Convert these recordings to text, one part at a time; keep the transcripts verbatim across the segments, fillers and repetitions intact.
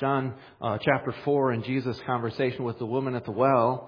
John uh, chapter four and Jesus' conversation with the woman at the well,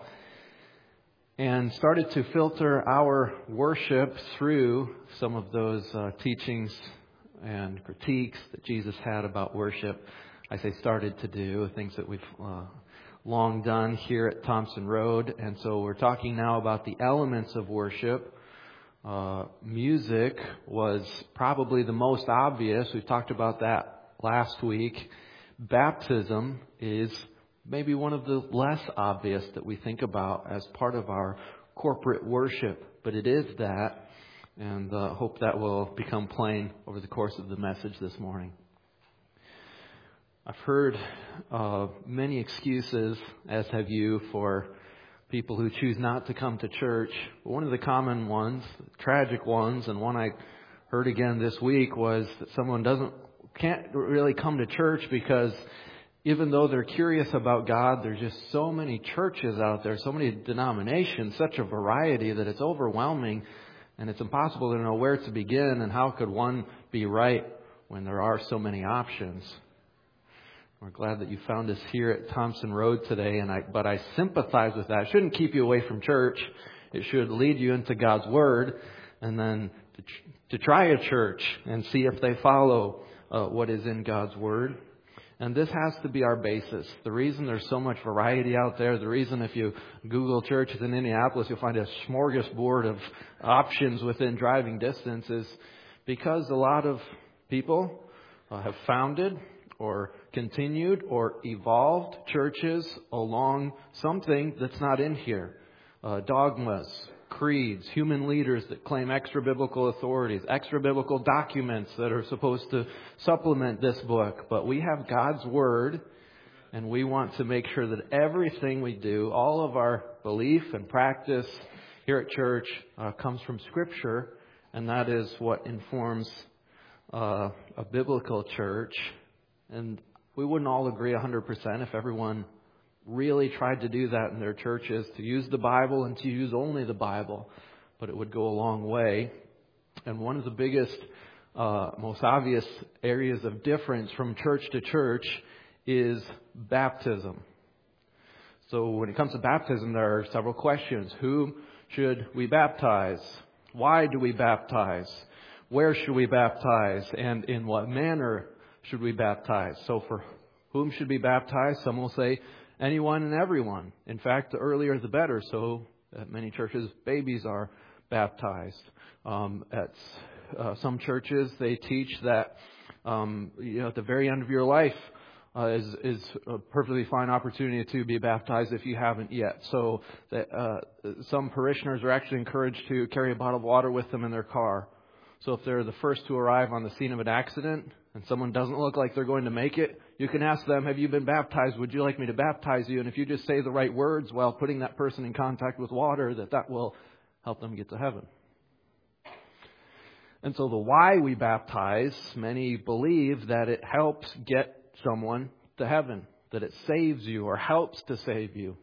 and started to filter our worship through some of those uh, teachings and critiques that Jesus had about worship. I say started to do, things that we've uh, long done here at Thompson Road. And so we're talking now about the elements of worship. Uh, music was probably the most obvious. We've talked about that last week. Baptism is maybe one of the less obvious that we think about as part of our corporate worship. But it is that, and uh, hope that will become plain over the course of the message this morning. I've heard uh, many excuses, as have you, for people who choose not to come to church. One of the common ones, tragic ones, and one I heard again this week, was that someone doesn't can't really come to church because even though they're curious about God, there's just so many churches out there, so many denominations, such a variety that it's overwhelming, and it's impossible to know where to begin and how could one be right when there are so many options. We're glad that you found us here at Thompson Road today, and I, but I sympathize with that. It shouldn't keep you away from church. It should lead you into God's Word, and then to, to try a church and see if they follow uh, what is in God's Word. And this has to be our basis. The reason there's so much variety out there, the reason if you Google churches in Indianapolis, you'll find a smorgasbord of options within driving distance, is because a lot of people uh, have founded or continued or evolved churches along something that's not in here. Uh, dogmas, creeds, human leaders that claim extra-biblical authorities, extra-biblical documents that are supposed to supplement this book. But we have God's Word, and we want to make sure that everything we do, all of our belief and practice here at church uh, comes from Scripture, and that is what informs uh, a biblical church. And we wouldn't all agree one hundred percent if everyone really tried to do that in their churches, to use the Bible and to use only the Bible. But it would go a long way. And one of the biggest, uh, most obvious areas of difference from church to church is baptism. So when it comes to baptism, there are several questions. Who should we baptize? Why do we baptize? Where should we baptize? And in what manner should we baptize? So for whom should be baptized? Some will say anyone and everyone. In fact, the earlier the better. So at many churches, babies are baptized. Um, at uh, some churches, they teach that um, you know, at the very end of your life uh, is, is a perfectly fine opportunity to be baptized if you haven't yet. So that, uh, some parishioners are actually encouraged to carry a bottle of water with them in their car. So if they're the first to arrive on the scene of an accident and someone doesn't look like they're going to make it, you can ask them, have you been baptized? Would you like me to baptize you? And if you just say the right words while putting that person in contact with water, that that will help them get to heaven. And so the why we baptize, many believe that it helps get someone to heaven, that it saves you or helps to save you.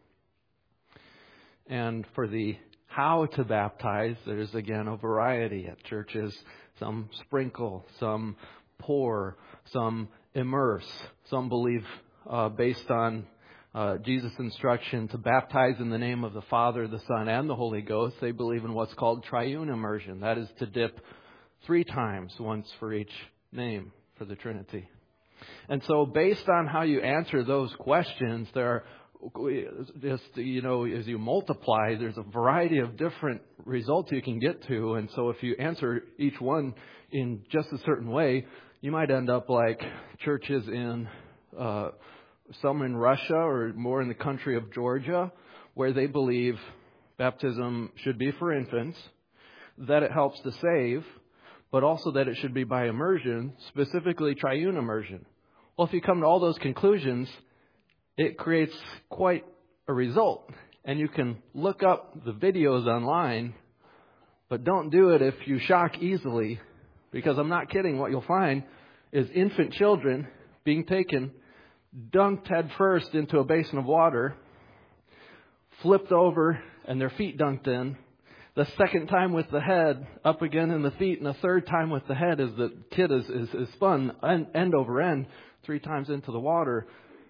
And for the how to baptize, there's again a variety at churches. Some sprinkle, some pour, some immerse. Some believe, uh, based on uh, Jesus' instruction to baptize in the name of the Father, the Son, and the Holy Ghost, they believe in what's called triune immersion. That is to dip three times, once for each name for the Trinity. And so based on how you answer those questions, there are just, you know, as you multiply, there's a variety of different results you can get to. And so if you answer each one in just a certain way, you might end up like churches in, uh, some in Russia or more in the country of Georgia, where they believe baptism should be for infants, that it helps to save, but also that it should be by immersion, specifically triune immersion. Well, if you come to all those conclusions, it creates quite a result. And you can look up the videos online, but don't do it if you shock easily, because I'm not kidding. What you'll find is infant children being taken, dunked head first into a basin of water, flipped over, and their feet dunked in. The second time with the head up again in the feet, and the third time with the head as the kid is, is, is spun end, end over end three times into the water.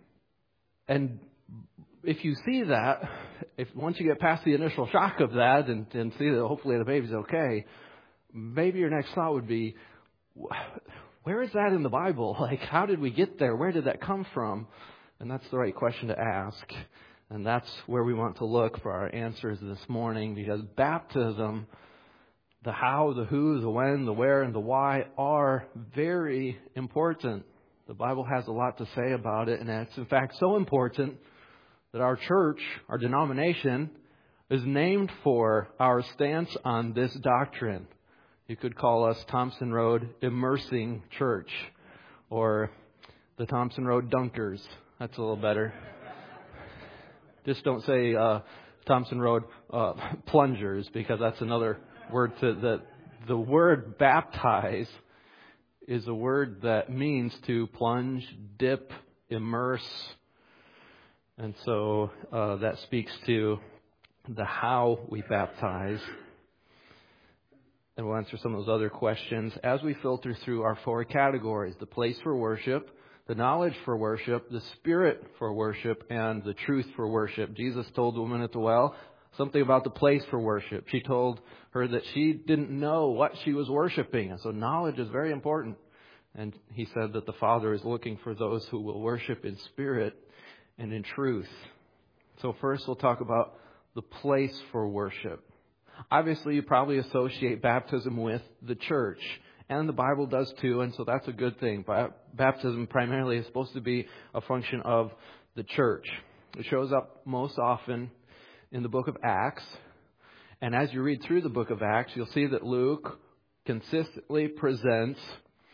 And if you see that, if once you get past the initial shock of that and, and see that hopefully the baby's okay, maybe your next thought would be, where is that in the Bible? Like, how did we get there? Where did that come from? And that's the right question to ask. And that's where we want to look for our answers this morning, because baptism, the how, the who, the when, the where, and the why are very important. The Bible has a lot to say about it, and it's in fact so important that our church, our denomination, is named for our stance on this doctrine. You could call us Thompson Road Immersing Church, or the Thompson Road Dunkers. That's a little better. Just don't say uh, Thompson Road uh, Plungers, because that's another word to the the word baptize is a word that means to plunge, dip, immerse. And so uh, that speaks to the how we baptize. And we'll answer some of those other questions as we filter through our four categories: the place for worship, the knowledge for worship, the spirit for worship, and the truth for worship. Jesus told the woman at the well something about the place for worship. She told her that she didn't know what she was worshiping. And so knowledge is very important. And he said that the Father is looking for those who will worship in spirit and in truth. So first we'll talk about the place for worship. Obviously, you probably associate baptism with the church, and the Bible does too, and so that's a good thing. Baptism primarily is supposed to be a function of the church. It shows up most often in the book of Acts, and as you read through the book of Acts, you'll see that Luke consistently presents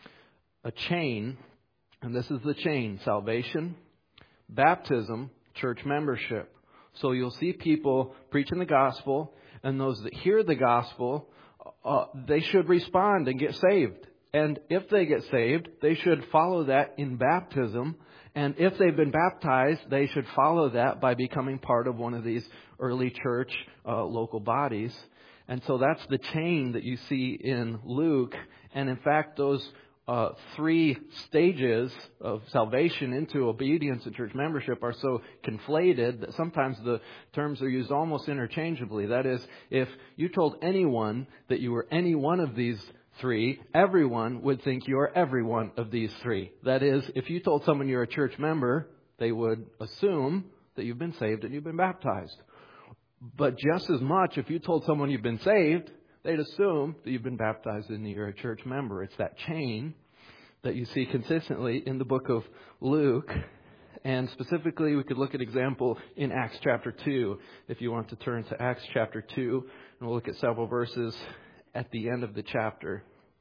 a chain, and this is the chain: salvation, baptism, church membership. So you'll see people preaching the gospel, and those that hear the gospel, uh, they should respond and get saved. And if they get saved, they should follow that in baptism. And if they've been baptized, they should follow that by becoming part of one of these early church uh, local bodies. And so that's the chain that you see in Luke. And in fact, those Uh, three stages of salvation into obedience and church membership are so conflated that sometimes the terms are used almost interchangeably. That is, if you told anyone that you were any one of these three, everyone would think you are every one of these three. That is, if you told someone you're a church member, they would assume that you've been saved and you've been baptized. But just as much, if you told someone you've been saved, they'd assume that you've been baptized and you're a church member. It's that chain that you see consistently in the book of Luke. And specifically, we could look at example in Acts chapter two, if you want to turn to Acts chapter two. And we'll look at several verses at the end of the chapter.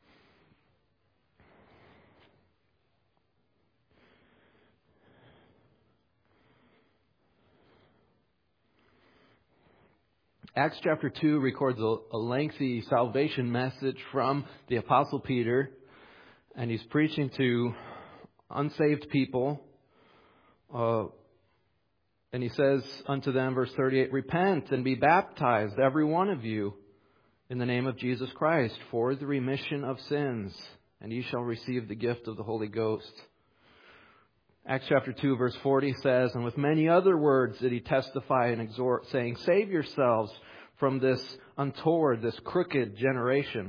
Acts chapter two records a, a lengthy salvation message from the Apostle Peter, and he's preaching to unsaved people. Uh, and he says unto them, verse thirty-eight, "Repent and be baptized, every one of you, in the name of Jesus Christ, for the remission of sins, and ye shall receive the gift of the Holy Ghost." Acts chapter two, verse forty says, "And with many other words did he testify and exhort, saying, Save yourselves from this untoward, this crooked generation.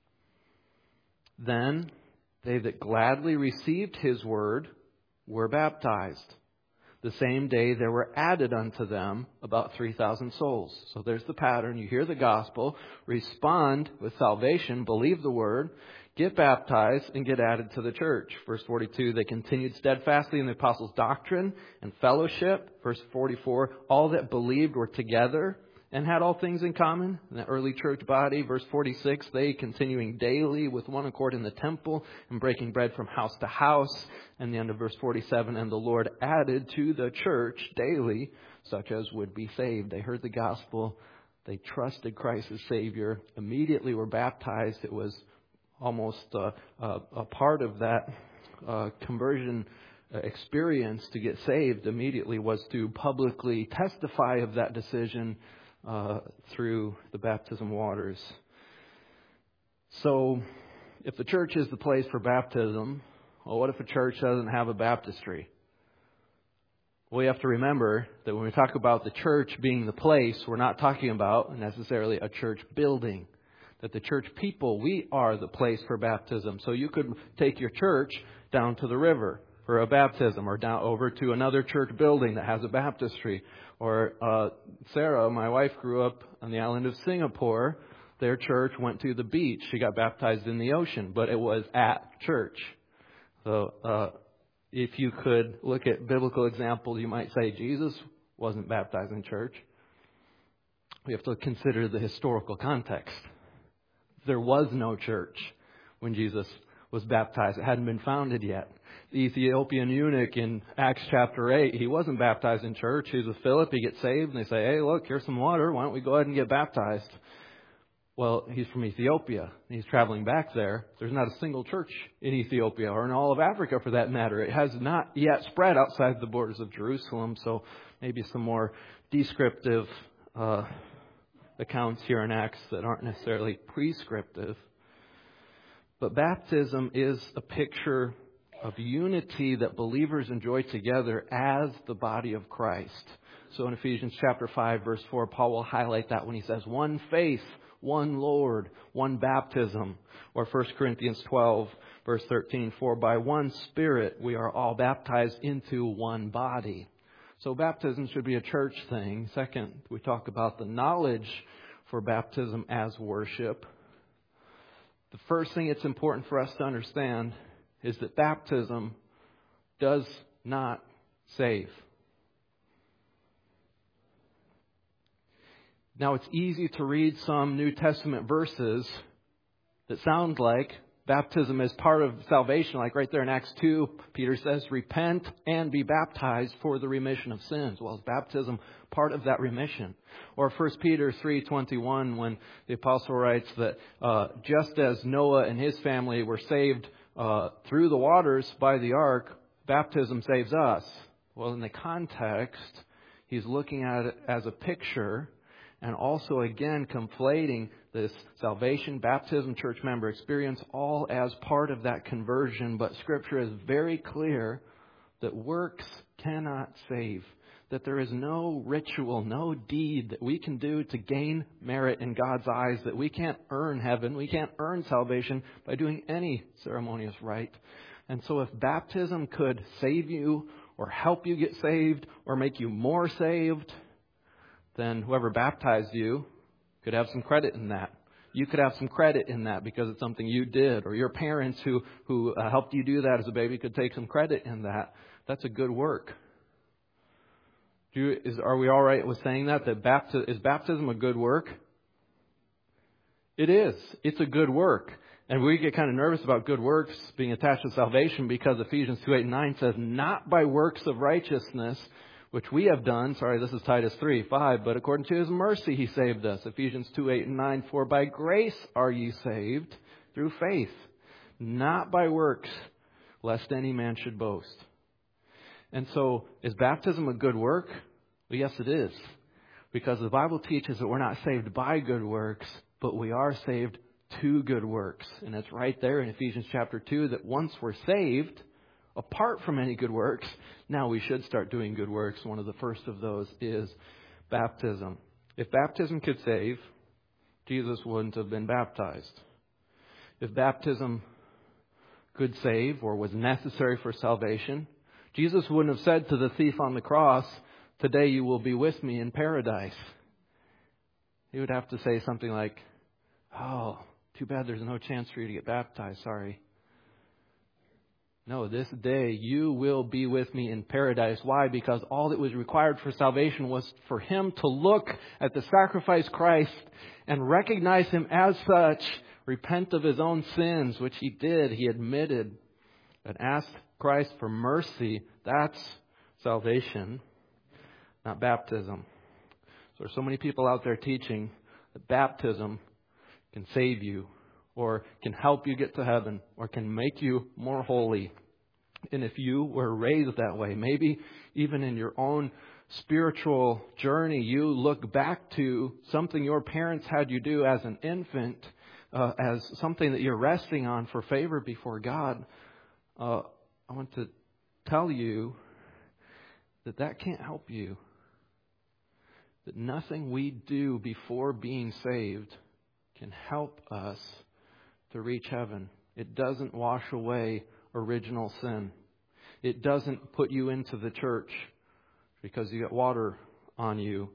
Then they that gladly received his word were baptized. The same day there were added unto them about three thousand souls." So there's the pattern. You hear the gospel, respond with salvation, believe the word, get baptized, and get added to the church. Verse forty-two, "They continued steadfastly in the apostles' doctrine and fellowship." Verse forty-four, "All that believed were together and had all things in common." In the early church body. Verse forty-six, "They continuing daily with one accord in the temple and breaking bread from house to house." And the end of verse forty-seven, "And the Lord added to the church daily such as would be saved." They heard the gospel. They trusted Christ as Savior. Immediately were baptized. It was almost uh, uh, a part of that uh, conversion experience to get saved immediately was to publicly testify of that decision uh, through the baptism waters. So if the church is the place for baptism, well, what if a church doesn't have a baptistry? We have to remember that when we talk about the church being the place, we're not talking about necessarily a church building. That the church people, we are the place for baptism. So you could take your church down to the river for a baptism, or down over to another church building that has a baptistry. Or uh, Sarah, my wife, grew up on the island of Singapore. Their church went to the beach. She got baptized in the ocean, but it was at church. So uh, if you could look at biblical examples, you might say Jesus wasn't baptized in church. We have to consider the historical context. There was no church when Jesus was baptized. It hadn't been founded yet. The Ethiopian eunuch in Acts chapter eight, he wasn't baptized in church. He's with Philip. He gets saved, and they say, hey, look, here's some water. Why don't we go ahead and get baptized? Well, he's from Ethiopia, and he's traveling back there. There's not a single church in Ethiopia, or in all of Africa for that matter. It has not yet spread outside the borders of Jerusalem, so maybe some more descriptive uh, accounts here in Acts that aren't necessarily prescriptive. But baptism is a picture of unity that believers enjoy together as the body of Christ. So in Ephesians chapter five, verse four, Paul will highlight that when he says, one faith, one Lord, one baptism. Or First Corinthians twelve, verse thirteen, for by one Spirit we are all baptized into one body. So baptism should be a church thing. Second, we talk about the knowledge for baptism as worship. The first thing it's important for us to understand is that baptism does not save. Now, it's easy to read some New Testament verses that sound like baptism is part of salvation. Like right there in Acts two, Peter says, repent and be baptized for the remission of sins. Well, is baptism part of that remission? Or First Peter three twenty-one, when the apostle writes that uh, just as Noah and his family were saved uh, through the waters by the ark, baptism saves us. Well, in the context, he's looking at it as a picture, and also, again, conflating this salvation, baptism, church member experience all as part of that conversion. But Scripture is very clear that works cannot save. That there is no ritual, no deed that we can do to gain merit in God's eyes. That we can't earn heaven. We can't earn salvation by doing any ceremonious rite. And so if baptism could save you or help you get saved or make you more saved, then whoever baptized you could have some credit in that. You could have some credit in that because it's something you did. Or your parents who, who uh, helped you do that as a baby could take some credit in that. That's a good work. Do you, is, are we all right with saying that? That bapti- is baptism a good work? It is. It's a good work. And we get kind of nervous about good works being attached to salvation because Ephesians two, eight, and nine says, not by works of righteousness, which we have done. Sorry, this is Titus three, five. But according to His mercy, He saved us. Ephesians two, eight, and nine. For by grace are ye saved through faith, not by works, lest any man should boast. And so, is baptism a good work? Well, yes, it is. Because the Bible teaches that we're not saved by good works, but we are saved to good works. And it's right there in Ephesians chapter two that once we're saved, apart from any good works, now we should start doing good works. One of the first of those is baptism. If baptism could save, Jesus wouldn't have been baptized. If baptism could save or was necessary for salvation, Jesus wouldn't have said to the thief on the cross, today you will be with me in paradise. He would have to say something like, oh, too bad there's no chance for you to get baptized. Sorry. No, this day you will be with me in paradise. Why? Because all that was required for salvation was for him to look at the sacrifice Christ and recognize Him as such, repent of his own sins, which he did. He admitted and asked Christ for mercy. That's salvation, not baptism. So there's so many people out there teaching that baptism can save you, or can help you get to heaven, or can make you more holy. And if you were raised that way, maybe even in your own spiritual journey, you look back to something your parents had you do as an infant, uh, as something that you're resting on for favor before God. Uh, I want to tell you that that can't help you. That nothing we do before being saved can help us to reach heaven. It doesn't wash away original sin. It doesn't put you into the church because you got water on you.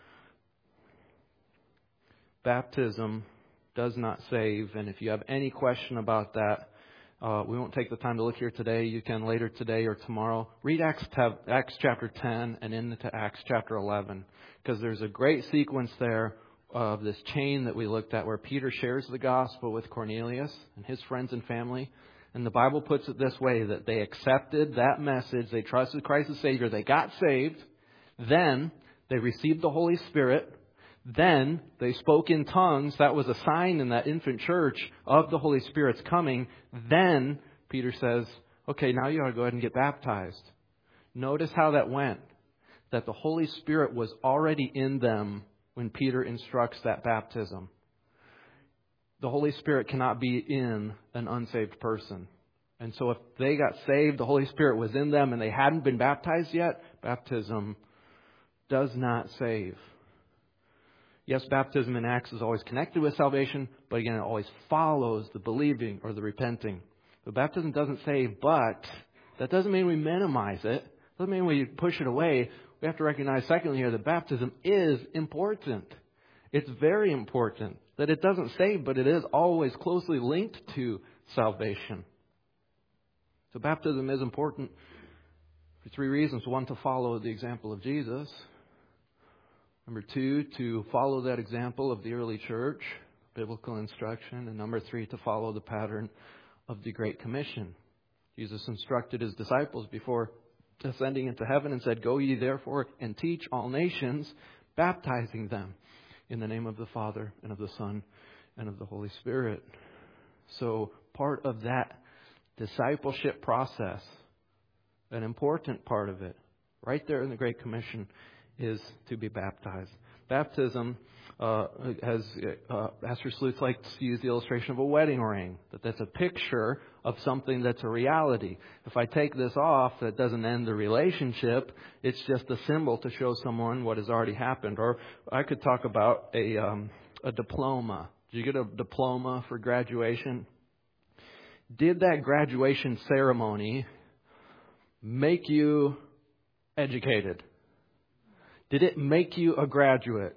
Baptism does not save, and if you have any question about that, uh, we won't take the time to look here today. You can later today or tomorrow. Read Acts, Acts chapter ten and into Acts chapter eleven, because there's a great sequence there of this chain that we looked at where Peter shares the gospel with Cornelius and his friends and family. And the Bible puts it this way, that they accepted that message. They trusted Christ as Savior. They got saved. Then they received the Holy Spirit. Then they spoke in tongues. That was a sign in that infant church of the Holy Spirit's coming. Then Peter says, okay, now you ought to go ahead and get baptized. Notice how that went. That the Holy Spirit was already in them when Peter instructs that baptism. The Holy Spirit cannot be in an unsaved person. And so if they got saved, the Holy Spirit was in them and they hadn't been baptized yet, baptism does not save. Yes, baptism in Acts is always connected with salvation, but again, it always follows the believing or the repenting. So baptism doesn't save, but that doesn't mean we minimize it. It doesn't mean we push it away. We have to recognize, secondly, here that baptism is important. It's very important that it doesn't save, but it is always closely linked to salvation. So baptism is important for three reasons. One, to follow the example of Jesus. Number two, to follow that example of the early church, biblical instruction. And number three, to follow the pattern of the Great Commission. Jesus instructed His disciples before ascending into heaven and said, "Go ye therefore and teach all nations, baptizing them in the name of the Father and of the Son and of the Holy Spirit." So part of that discipleship process, an important part of it, right there in the Great Commission, is to be baptized. Baptism, uh, has, uh, Pastor Sleuth likes to use the illustration of a wedding ring, that that's a picture of something that's a reality. If I take this off, that doesn't end the relationship. It's just a symbol to show someone what has already happened. Or I could talk about a, um, a diploma. Did you get a diploma for graduation? Did that graduation ceremony make you educated? Did it make you a graduate?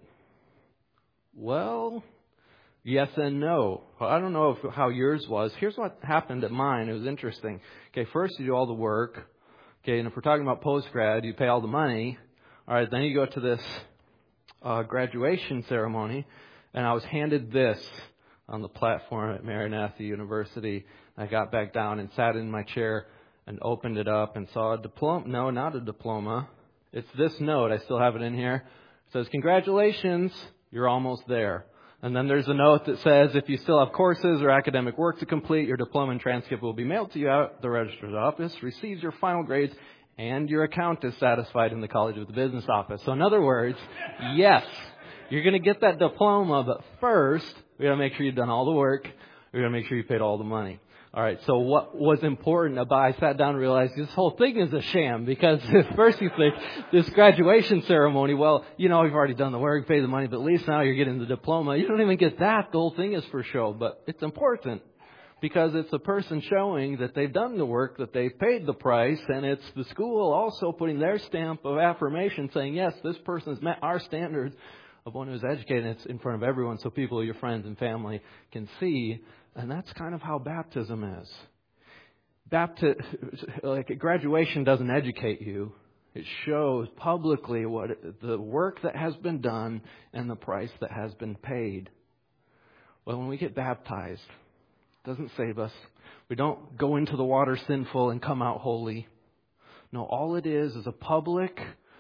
Well, yes and no. I don't know if, how yours was. Here's what happened at mine. It was interesting. Okay, first you do all the work. Okay, and if we're talking about post-grad, you pay all the money. All right, then you go to this uh, graduation ceremony. And I was handed this on the platform at Maranatha University. I got back down and sat in my chair and opened it up and saw a diploma. No, not a diploma. It's this note. I still have it in here. It says, "Congratulations, you're almost there." And then there's a note that says, "If you still have courses or academic work to complete, your diploma and transcript will be mailed to you at the registrar's office. Receives your final grades, and your account is satisfied in the College of the Business office." So in other words, yes, you're going to get that diploma, but first, we got to make sure you've done all the work. We got to make sure you paid all the money. All right, so what was important about, I sat down and realized this whole thing is a sham, because at first you think this graduation ceremony, well, you know, you've already done the work, paid the money, but at least now you're getting the diploma. You don't even get that. The whole thing is for show, but it's important because it's a person showing that they've done the work, that they've paid the price, and it's the school also putting their stamp of affirmation saying, yes, this person's met our standards of one who's educated. It's in front of everyone so people, your friends and family, can see. And that's kind of how baptism is. Bapti- like graduation doesn't educate you. It shows publicly what the work that has been done and the price that has been paid. Well, when we get baptized, it doesn't save us. We don't go into the water sinful and come out holy. No, all it is is a public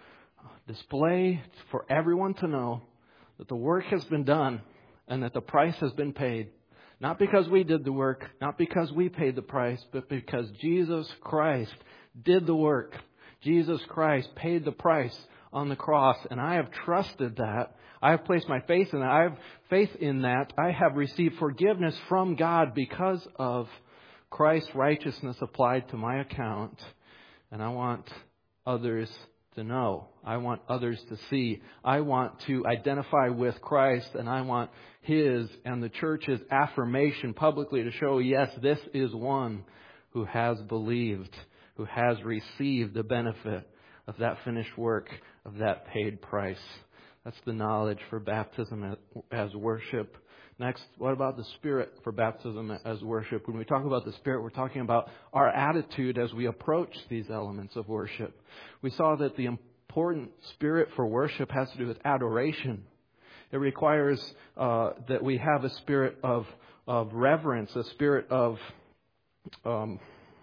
display for everyone to know that the work has been done and that the price has been paid. Not because we did the work, not because we paid the price, but because Jesus Christ did the work. Jesus Christ paid the price on the cross, and I have trusted that. I have placed my faith in that. I have faith in that. I have received forgiveness from God because of Christ's righteousness applied to my account, and I want others to know. I want others to see. I want to identify with Christ, and I want His and the church's affirmation publicly to show, yes, this is one who has believed, who has received the benefit of that finished work, of that paid price. That's the knowledge for baptism as worship. Next, what about the Spirit for baptism as worship? When we talk about the Spirit, we're talking about our attitude as we approach these elements of worship. We saw that the important Spirit for worship has to do with adoration. It requires uh, that we have a spirit of, of reverence, a spirit of um,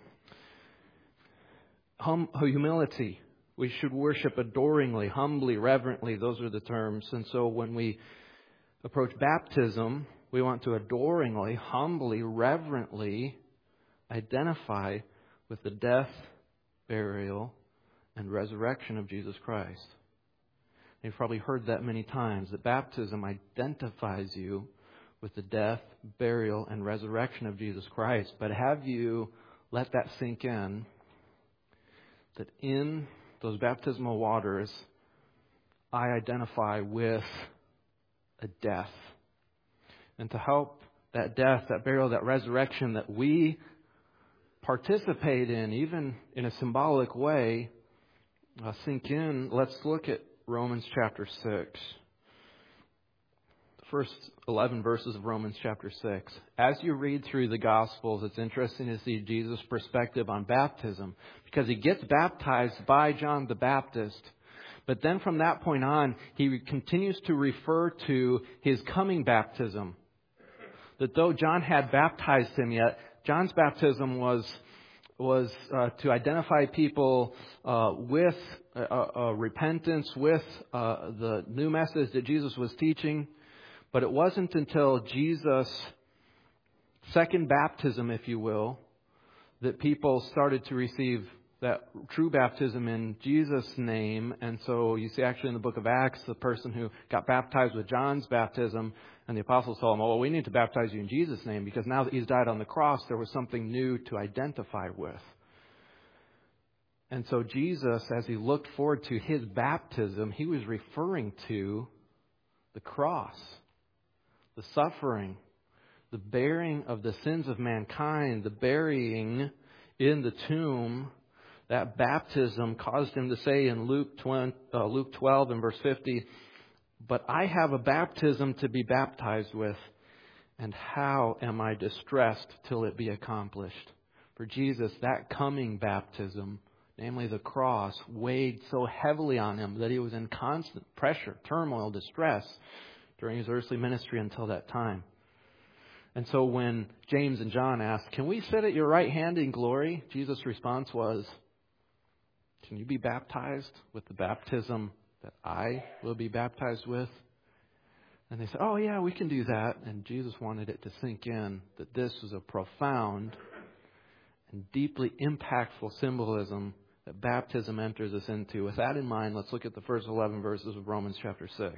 hum- humility. We should worship adoringly, humbly, reverently. Those are the terms. And so when we approach baptism, we want to adoringly, humbly, reverently identify with the death, burial, and resurrection of Jesus Christ. You've probably heard that many times, that baptism identifies you with the death, burial, and resurrection of Jesus Christ. But have you let that sink in, that in those baptismal waters, I identify with a death. And to help that death, that burial, that resurrection that we participate in, even in a symbolic way, uh, sink in, let's look at Romans chapter six. The first eleven verses of Romans chapter six. As you read through the Gospels, it's interesting to see Jesus' perspective on baptism, because he gets baptized by John the Baptist. But then from that point on, he continues to refer to his coming baptism. That though John had baptized him yet, John's baptism was was uh, to identify people uh, with uh, uh, repentance, with uh, the new message that Jesus was teaching. But it wasn't until Jesus' second baptism, if you will, that people started to receive that true baptism in Jesus' name. And so you see actually in the book of Acts, the person who got baptized with John's baptism, and the apostles told him, oh, well, we need to baptize you in Jesus' name, because now that he's died on the cross, there was something new to identify with. And so Jesus, as he looked forward to his baptism, he was referring to the cross, the suffering, the bearing of the sins of mankind, the burying in the tomb. That baptism caused him to say in Luke twelve and verse fifty, but I have a baptism to be baptized with, and how am I distressed till it be accomplished? For Jesus, that coming baptism, namely the cross, weighed so heavily on him that he was in constant pressure, turmoil, distress during his earthly ministry until that time. And so when James and John asked, can we sit at your right hand in glory? Jesus' response was, can you be baptized with the baptism that I will be baptized with? And they said, oh yeah, we can do that. And Jesus wanted it to sink in that this was a profound and deeply impactful symbolism that baptism enters us into. With that in mind, let's look at the first eleven verses of Romans chapter six.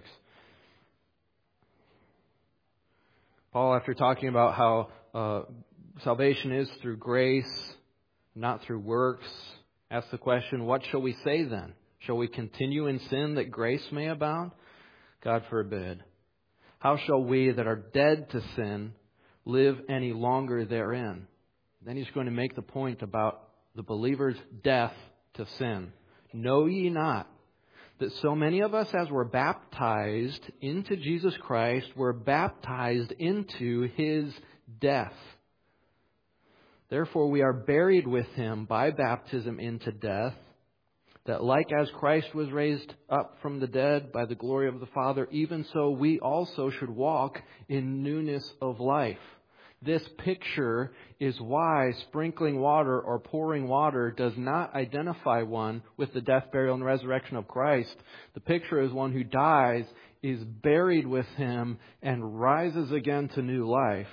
Paul, after talking about how uh, salvation is through grace, not through works, asks the question, what shall we say then? Shall we continue in sin that grace may abound? God forbid. How shall we that are dead to sin live any longer therein? Then he's going to make the point about the believer's death to sin. Know ye not that so many of us as were baptized into Jesus Christ were baptized into his death? Therefore we are buried with him by baptism into death, that like as Christ was raised up from the dead by the glory of the Father, even so we also should walk in newness of life. This picture is why sprinkling water or pouring water does not identify one with the death, burial, and resurrection of Christ. The picture is one who dies, is buried with him, and rises again to new life.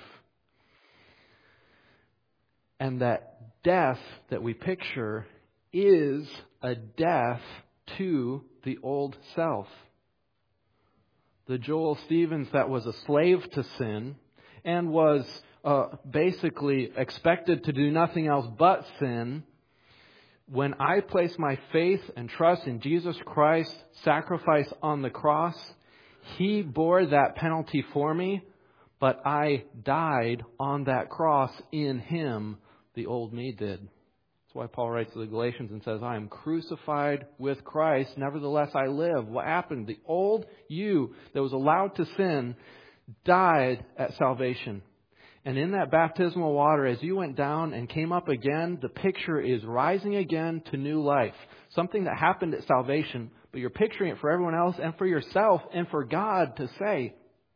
And that death that we picture is a death to the old self. The Joel Stevens that was a slave to sin and was uh, basically expected to do nothing else but sin when I place my faith and trust in Jesus Christ's sacrifice on the cross, He bore that penalty for me, but I died on that cross in Him. The old me did. That's why Paul writes to the Galatians and says, I am crucified with Christ, nevertheless I live. What happened? The old you that was allowed to sin died at salvation. And in that baptismal water, as you went down and came up again, the picture is rising again to new life. Something that happened at salvation, but you're picturing it for everyone else and for yourself and for God to say,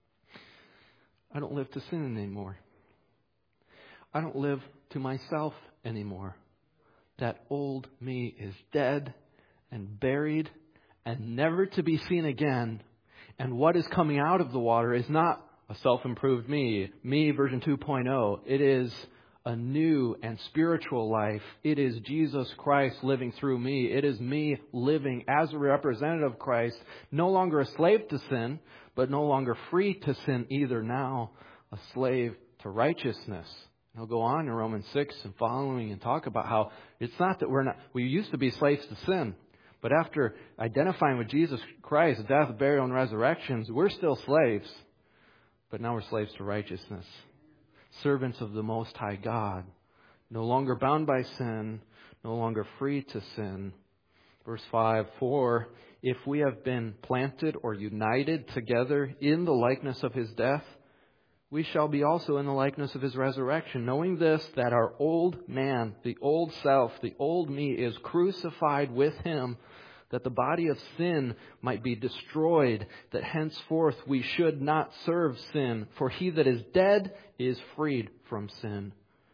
I don't live to sin anymore. I don't live to myself anymore. That old me is dead and buried and never to be seen again. And what is coming out of the water is not a self-improved me, me version two point oh. It is a new and spiritual life. It is Jesus Christ living through me. It is me living as a representative of Christ, no longer a slave to sin, but no longer free to sin either, now a slave to righteousness. He'll go on in Romans six and following and talk about how it's not that we're not, we used to be slaves to sin, but after identifying with Jesus Christ, death, burial, and resurrections, we're still slaves, but now we're slaves to righteousness. Servants of the Most High God, no longer bound by sin, no longer free to sin. Verse five, for if we have been planted or united together in the likeness of His death, we shall be also in the likeness of His resurrection, knowing this, that our old man, the old self, the old me is crucified with Him, that the body of sin might be destroyed, that henceforth we should not serve sin. For he that is dead is freed from sin.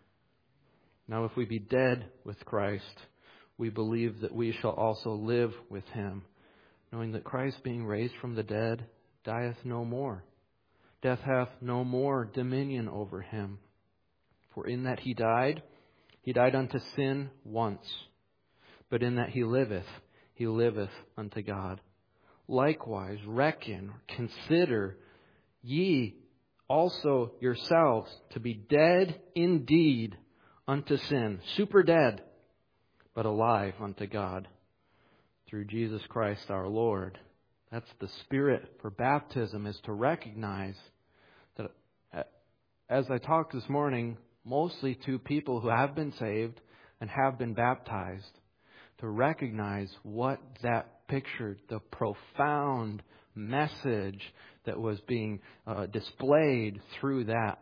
Now if we be dead with Christ, we believe that we shall also live with Him, knowing that Christ, being raised from the dead, dieth no more. Death hath no more dominion over Him. For in that He died, He died unto sin once. But in that He liveth, He liveth unto God. Likewise, reckon, consider ye also yourselves to be dead indeed unto sin. Super dead, but alive unto God. Through Jesus Christ our Lord. That's the spirit for baptism, is to recognize that, as I talked this morning, mostly to people who have been saved and have been baptized, to recognize what that pictured, the profound message that was being uh, displayed through that.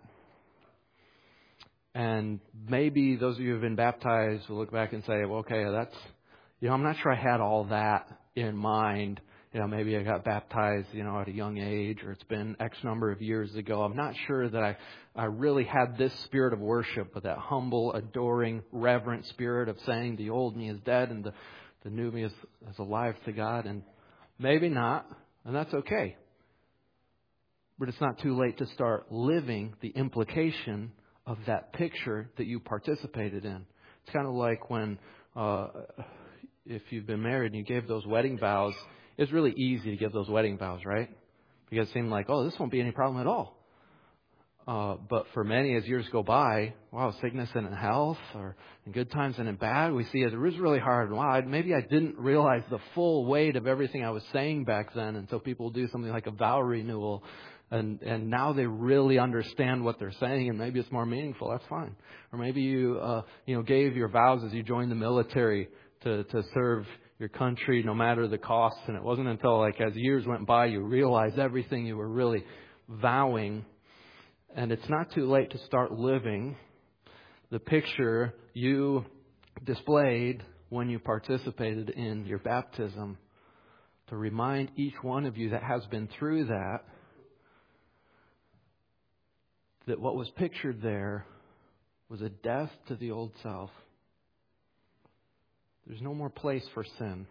And maybe those of you who have been baptized will look back and say, well, okay, that's, you know, I'm not sure I had all that in mind. You know, maybe I got baptized, you know, at a young age, or it's been X number of years ago. I'm not sure that I, I really had this spirit of worship, but that humble, adoring, reverent spirit of saying the old me is dead and the, the new me is, is alive to God. And maybe not, and that's okay. But it's not too late to start living the implication of that picture that you participated in. It's kind of like when, uh, if you've been married and you gave those wedding vows. It's really easy to give those wedding vows, right? Because it seemed like, oh, this won't be any problem at all. Uh, but for many, as years go by, wow, sickness and in health, or in good times and in bad, we see it was really hard. Wow, I, maybe I didn't realize the full weight of everything I was saying back then. And so people do something like a vow renewal, and, and now they really understand what they're saying, and maybe it's more meaningful. That's fine. Or maybe you, uh, you know, gave your vows as you joined the military to, to serve your country, no matter the costs. And it wasn't until, like, as years went by, you realized everything you were really vowing. And it's not too late to start living the picture you displayed when you participated in your baptism, to remind each one of you that has been through that, that what was pictured there was a death to the old self. There's no more place for sin.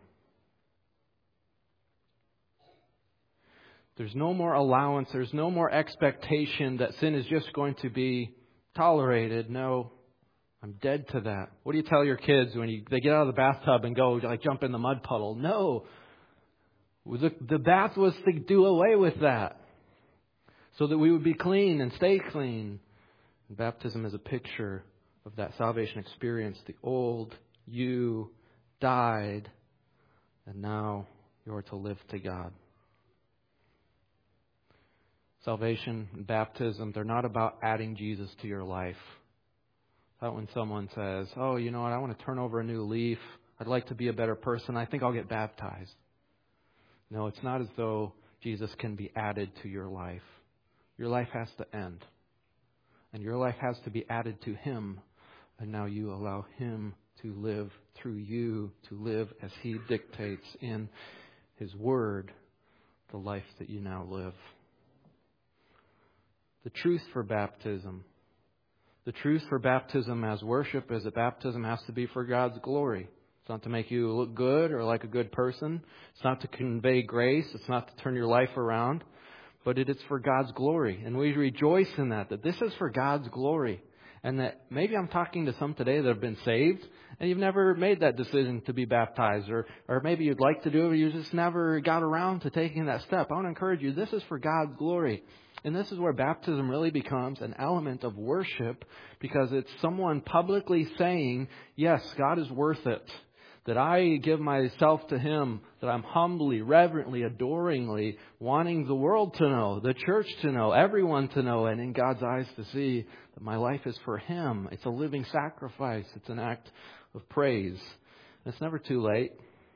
There's no more allowance. There's no more expectation that sin is just going to be tolerated. No, I'm dead to that. What do you tell your kids when you, they get out of the bathtub and go like jump in the mud puddle? No. The, the bath was to do away with that so that we would be clean and stay clean. And baptism is a picture of that salvation experience. The old you died, and now you're to live to God. Salvation and baptism, they're not about adding Jesus to your life. Not when someone says, oh, you know what, I want to turn over a new leaf. I'd like to be a better person. I think I'll get baptized. No, it's not as though Jesus can be added to your life. Your life has to end. And your life has to be added to Him. And now you allow Him to live through you, to live as He dictates in His Word, the life that you now live. The truth for baptism. The truth for baptism as worship is that baptism has to be for God's glory. It's not to make you look good or like a good person. It's not to convey grace. It's not to turn your life around. But it is for God's glory. And we rejoice in that, that this is for God's glory. And that maybe I'm talking to some today that have been saved and you've never made that decision to be baptized. Or, or maybe you'd like to do it, but you just never got around to taking that step. I want to encourage you, this is for God's glory. And this is where baptism really becomes an element of worship, because it's someone publicly saying, yes, God is worth it. That I give myself to Him, that I'm humbly, reverently, adoringly wanting the world to know, the church to know, everyone to know, and in God's eyes to see that my life is for Him. It's a living sacrifice. It's an act of praise. It's never too late.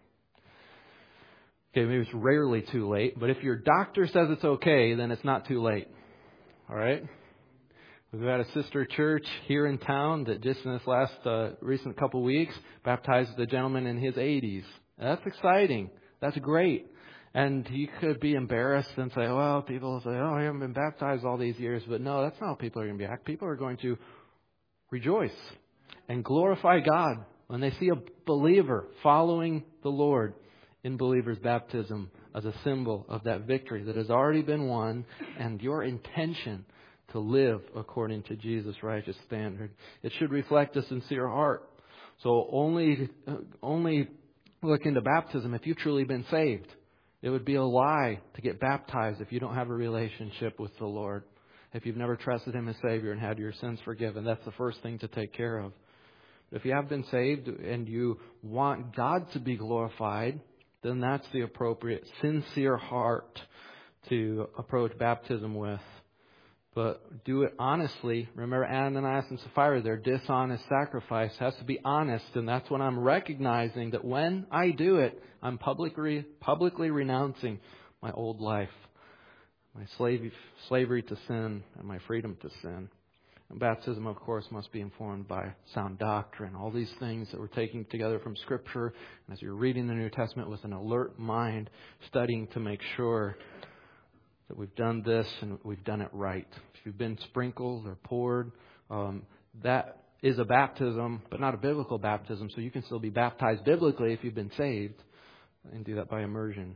Okay, maybe it's rarely too late, but if your doctor says it's okay, then it's not too late. All right? We've got a sister church here in town that just in this last uh, recent couple weeks baptized a gentleman in his eighties. That's exciting. That's great. And you could be embarrassed and say, well, people say, oh, I haven't been baptized all these years. But no, that's not how people are going to be act. People are going to rejoice and glorify God when they see a believer following the Lord in believer's baptism as a symbol of that victory that has already been won, and your intention to live according to Jesus' righteous standard. It should reflect a sincere heart. So only, only look into baptism if you've truly been saved. It would be a lie to get baptized if you don't have a relationship with the Lord. If you've never trusted Him as Savior and had your sins forgiven, that's the first thing to take care of. If you have been saved and you want God to be glorified, then that's the appropriate, sincere heart to approach baptism with. But do it honestly. Remember Ananias and Sapphira, their dishonest sacrifice has to be honest. And that's when I'm recognizing that when I do it, I'm publicly, publicly renouncing my old life, my slave, slavery to sin and my freedom to sin. And baptism, of course, must be informed by sound doctrine. All these things that we're taking together from Scripture. And as you're reading the New Testament with an alert mind, studying to make sure that we've done this and we've done it right. If you've been sprinkled or poured, um, that is a baptism, but not a biblical baptism. So you can still be baptized biblically if you've been saved, and do that by immersion.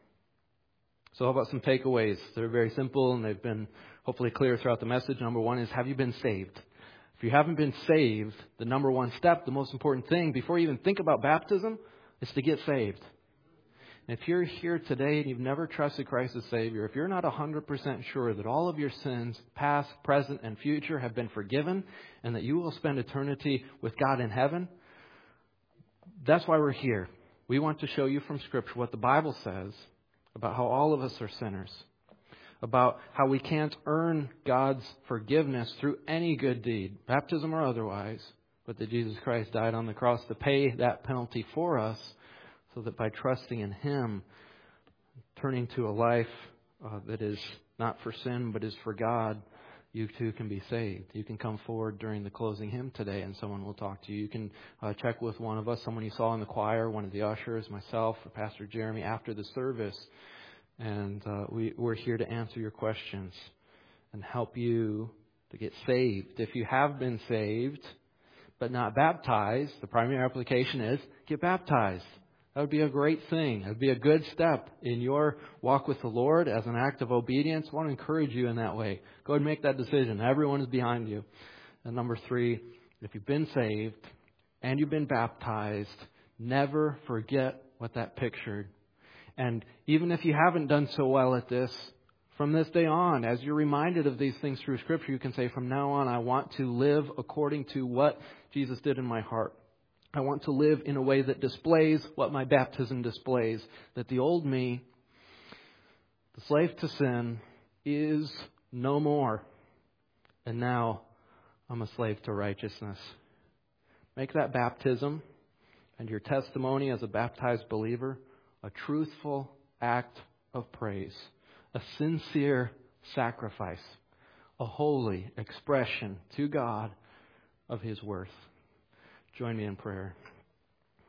So how about some takeaways? They're very simple and they've been hopefully clear throughout the message. Number one is, have you been saved? If you haven't been saved, the number one step, the most important thing before you even think about baptism is to get saved. And if you're here today and you've never trusted Christ as Savior, if you're not one hundred percent sure that all of your sins, past, present, and future, have been forgiven and that you will spend eternity with God in heaven, that's why we're here. We want to show you from Scripture what the Bible says about how all of us are sinners, about how we can't earn God's forgiveness through any good deed, baptism or otherwise, but that Jesus Christ died on the cross to pay that penalty for us, so that by trusting in Him, turning to a life uh, that is not for sin but is for God, you too can be saved. You can come forward during the closing hymn today and someone will talk to you. You can uh, check with one of us, someone you saw in the choir, one of the ushers, myself, or Pastor Jeremy after the service. And uh, we, we're here to answer your questions and help you to get saved. If you have been saved but not baptized, the primary application is get baptized. That would be a great thing. It would be a good step in your walk with the Lord as an act of obedience. I want to encourage you in that way. Go ahead and make that decision. Everyone is behind you. And number three, if you've been saved and you've been baptized, never forget what that pictured. And even if you haven't done so well at this, from this day on, as you're reminded of these things through Scripture, you can say, from now on, I want to live according to what Jesus did in my heart. I want to live in a way that displays what my baptism displays. That the old me, the slave to sin, is no more. And now I'm a slave to righteousness. Make that baptism and your testimony as a baptized believer a truthful act of praise, a sincere sacrifice, a holy expression to God of His worth. Join me in prayer.